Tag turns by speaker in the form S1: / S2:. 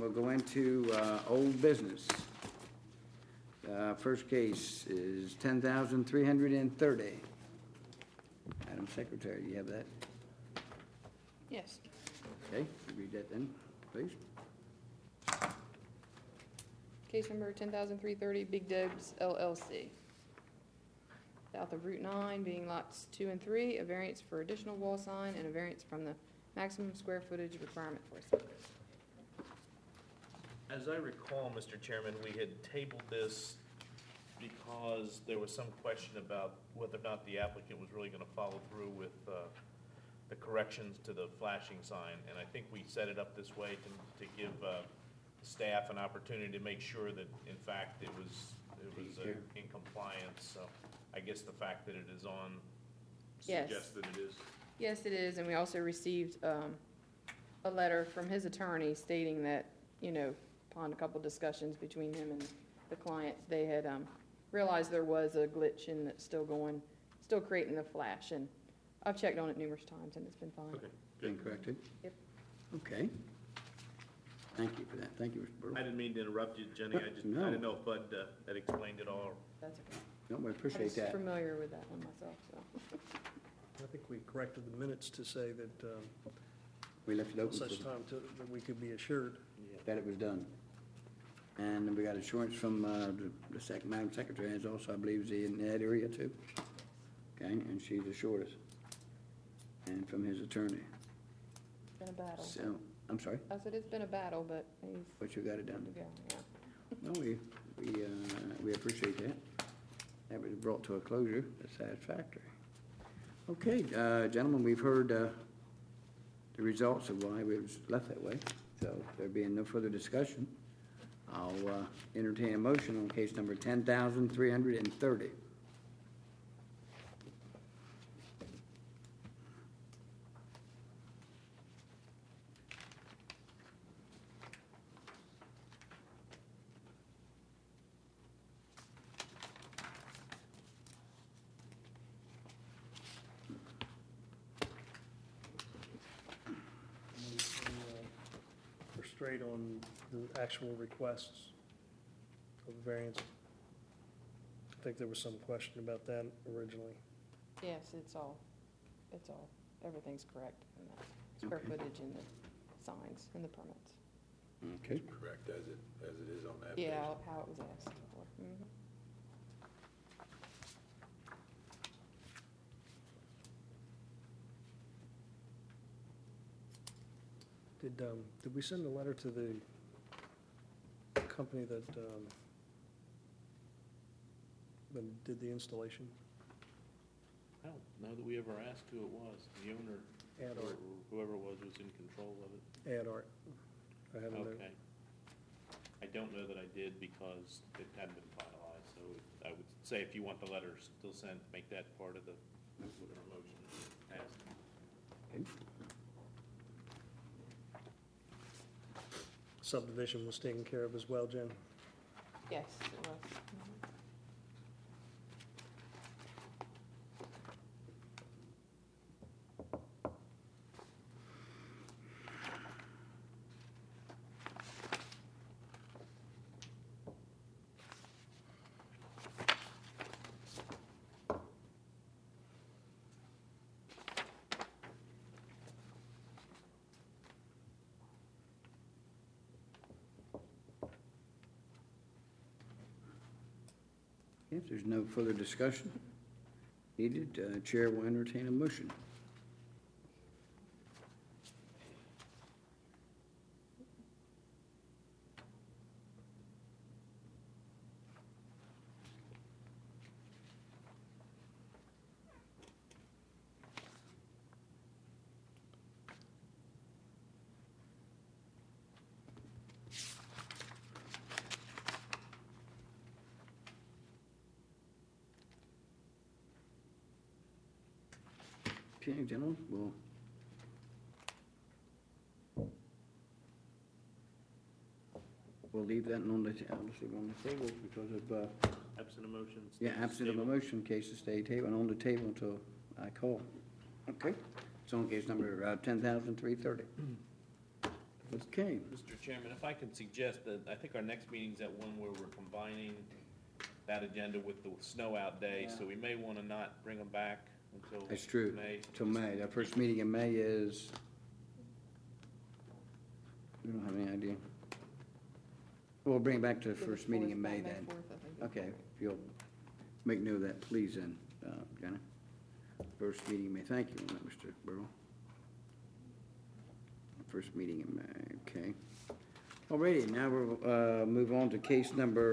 S1: we'll go into old business. First case is 10,330. Madam Secretary, you have that?
S2: Yes.
S1: Okay, read that then, please.
S2: Case number 10,330, Big Debs LLC. South of Route 9, being lots 2 and 3, a variance for additional wall sign and a variance from the maximum square footage requirement for a sign.
S3: As I recall, Mr. Chairman, we had tabled this because there was some question about whether or not the applicant was really gonna follow through with the corrections to the flashing sign. And I think we set it up this way to give staff an opportunity to make sure that, in fact, it was in compliance. So I guess the fact that it is on
S2: Yes.
S3: suggests that it is.
S2: Yes, it is, and we also received a letter from his attorney stating that, upon a couple discussions between him and the client, they had realized there was a glitch in it still creating the flash, and I've checked on it numerous times, and it's been fine.
S3: Okay,
S1: Been
S3: good.
S1: corrected?
S2: Yep.
S1: Okay. Thank you for that. Thank you, Mr. Burrow.
S3: I didn't mean to interrupt you, Jenny. I
S1: No.
S3: didn't know if Bud had explained it all.
S2: That's okay.
S1: No, we
S2: I
S1: appreciate
S2: was
S1: that.
S2: familiar with that one myself, so.
S4: I think we corrected the minutes to say that
S1: We left it open
S4: such
S1: for
S4: time that we could be assured.
S1: that it was done. And we got assurance from Madam Secretary has also, I believe, is in that area too. Okay, and she's assured us. And from his attorney.
S2: It's been a battle.
S1: So, I'm sorry,
S2: I said it's been a battle, but he's
S1: but you got it
S2: good
S1: done.
S2: to go, yeah.
S1: No, we appreciate that. That was brought to a closure that's satisfactory. Okay, gentlemen, we've heard the results of why it was left that way. So there being no further discussion, I'll entertain a motion on case number 10,330.
S4: We're straight on the actual requests of variance. I think there was some question about that originally.
S2: Yes, everything's correct in that square
S1: Okay.
S2: footage and the signs and the permits.
S1: Okay.
S5: Correct, as it is on that.
S2: Yeah, how it was asked for. Mhm.
S4: Did we send a letter to the company that did the installation?
S3: I don't know that we ever asked who it was. The owner
S4: Ad
S3: or
S4: Art.
S3: whoever was in control of it.
S4: Ad Art. I haven't.
S3: Okay. I don't know that I did because it hadn't been finalized, so I would say if you want the letter still sent, make that part of the, whatever motion passed.
S1: Okay.
S4: Subdivision was taken care of as well, Jen?
S2: Yes, it was. Mhm.
S1: If there's no further discussion needed, Chair will entertain a motion. Okay, gentlemen, we'll leave that on the table because of,
S3: Absent a motion.
S1: absent of a motion, case to stay table, and on the table until I call. Okay, it's on case number 10,330. Okay,
S3: Mr. Chairman, if I could suggest that, I think our next meeting's at one where we're combining that agenda with the snow out day, so we may want to not bring them back until
S1: that's true,
S3: May.
S1: till May. Our first meeting in May is, we don't have any idea. We'll bring it back to the first meeting in May then.
S2: 4th, I think.
S1: Okay, if you'll make note of that, please, then, Jenna. First meeting in May. Thank you, Mr. Burrow. First meeting in May, okay. Alrighty, now we'll move on to case number